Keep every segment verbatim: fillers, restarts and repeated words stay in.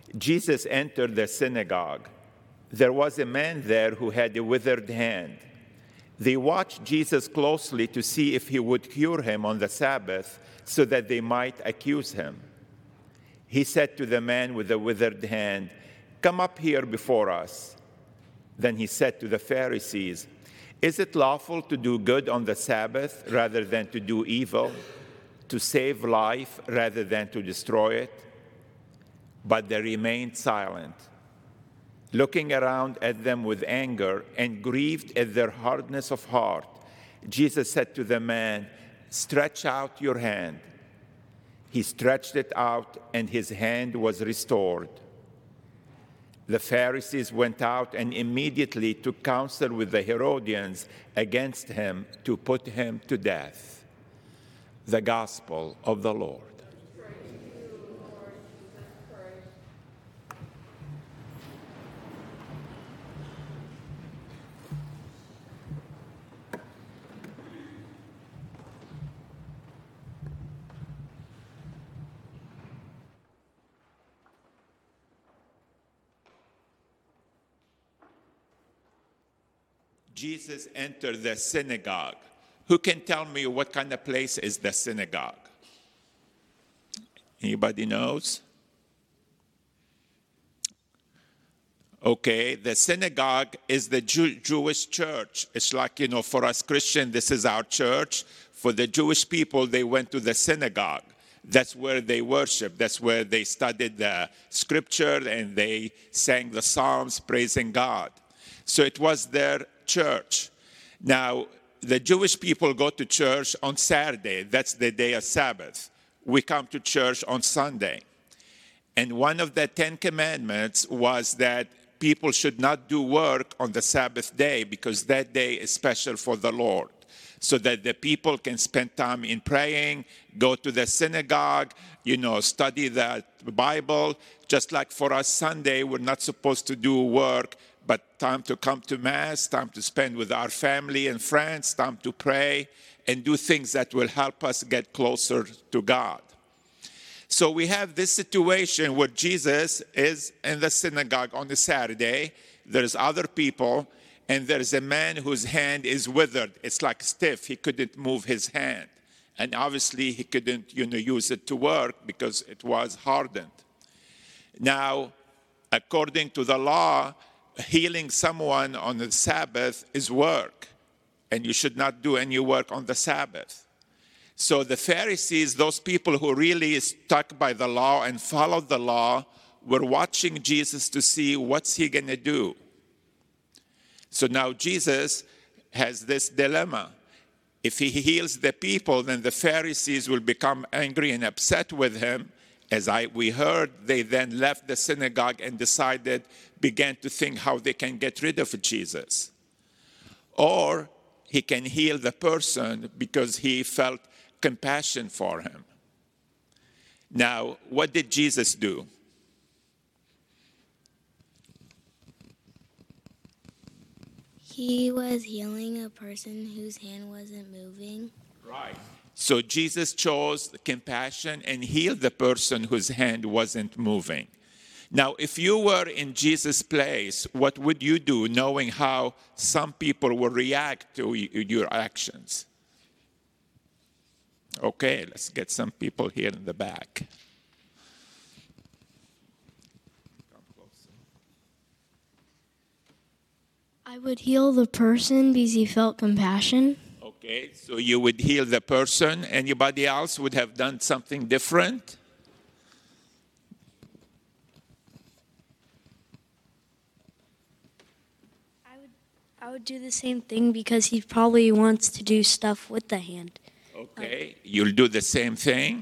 Jesus entered the synagogue. There was a man there who had a withered hand. They watched Jesus closely to see if he would cure him on the Sabbath so that they might accuse him. He said to the man with the withered hand, "Come up here before us." Then he said to the Pharisees, "Is it lawful to do good on the Sabbath rather than to do evil, to save life rather than to destroy it?" But they remained silent, looking around at them with anger and grieved at their hardness of heart. Jesus said to the man, "Stretch out your hand." He stretched it out, and his hand was restored. The Pharisees went out and immediately took counsel with the Herodians against him to put him to death. The Gospel of the Lord. Jesus entered the synagogue. Who can tell me what kind of place is the synagogue? Anybody knows? Okay, the synagogue is the Jew- Jewish church. It's like, you know, for us Christians, this is our church. For the Jewish people, they went to the synagogue. That's where they worshiped. That's where they studied the scripture and they sang the psalms praising God. So it was their church. Now, the Jewish people go to church on Saturday. That's the day of Sabbath. We come to church on Sunday. And one of the Ten Commandments was that people should not do work on the Sabbath day because that day is special for the Lord, so that the people can spend time in praying, go to the synagogue, you know, study the Bible. Just like for us Sunday, we're not supposed to do work, but time to come to Mass, time to spend with our family and friends, time to pray and do things that will help us get closer to God. So we have this situation where Jesus is in the synagogue on a Saturday. There's other people, and there's a man whose hand is withered. It's like stiff. He couldn't move his hand. And obviously he couldn't, you know, use it to work because it was hardened. Now, according to the law, healing someone on the Sabbath is work, and you should not do any work on the Sabbath. So the Pharisees, those people who really stuck by the law and followed the law, were watching Jesus to see what's he going to do. So now Jesus has this dilemma. If he heals the people, then the Pharisees will become angry and upset with him. As I, we heard, they then left the synagogue and decided, began to think how they can get rid of Jesus. Or he can heal the person because he felt compassion for him. Now, what did Jesus do? He was healing a person whose hand wasn't moving. Right. So Jesus chose compassion and healed the person whose hand wasn't moving. Now, if you were in Jesus' place, what would you do, knowing how some people will react to your actions? Okay, let's get some people here in the back. I would heal the person because he felt compassion. Okay, so you would heal the person. Anybody else would have done something different? I would I would do the same thing because he probably wants to do stuff with the hand. Okay, you'll do the same thing?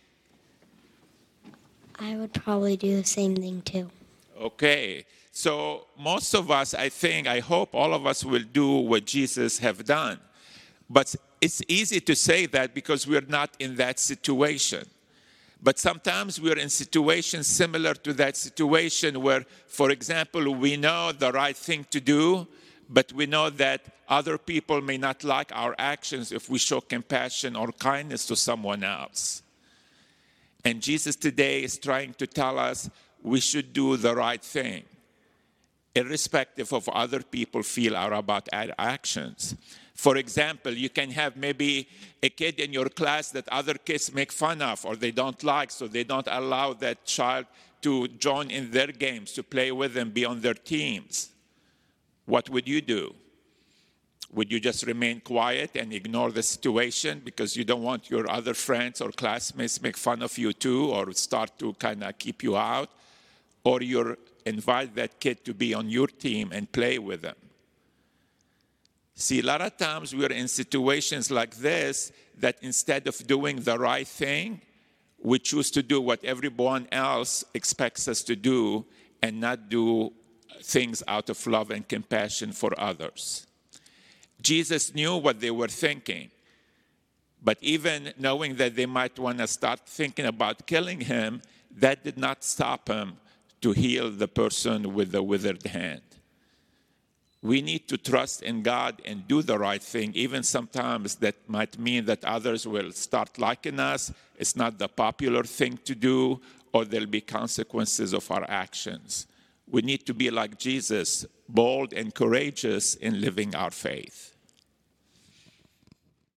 I would probably do the same thing too. Okay, so most of us, I think, I hope all of us will do what Jesus have done. But it's easy to say that because we're not in that situation. But sometimes we're in situations similar to that situation where, for example, we know the right thing to do, but we know that other people may not like our actions if we show compassion or kindness to someone else. And Jesus today is trying to tell us we should do the right thing, irrespective of other people feel are about our actions. For example, you can have maybe a kid in your class that other kids make fun of or they don't like, so they don't allow that child to join in their games, to play with them, be on their teams. What would you do? Would you just remain quiet and ignore the situation because you don't want your other friends or classmates make fun of you too, or start to kind of keep you out? Or you invite that kid to be on your team and play with them? See, a lot of times we're in situations like this that instead of doing the right thing, we choose to do what everyone else expects us to do and not do things out of love and compassion for others. Jesus knew what they were thinking, but even knowing that they might want to start thinking about killing him, that did not stop him to heal the person with the withered hand. We need to trust in God and do the right thing, even sometimes that might mean that others will start liking us. It's not the popular thing to do, or there'll be consequences of our actions. We need to be like Jesus, bold and courageous in living our faith.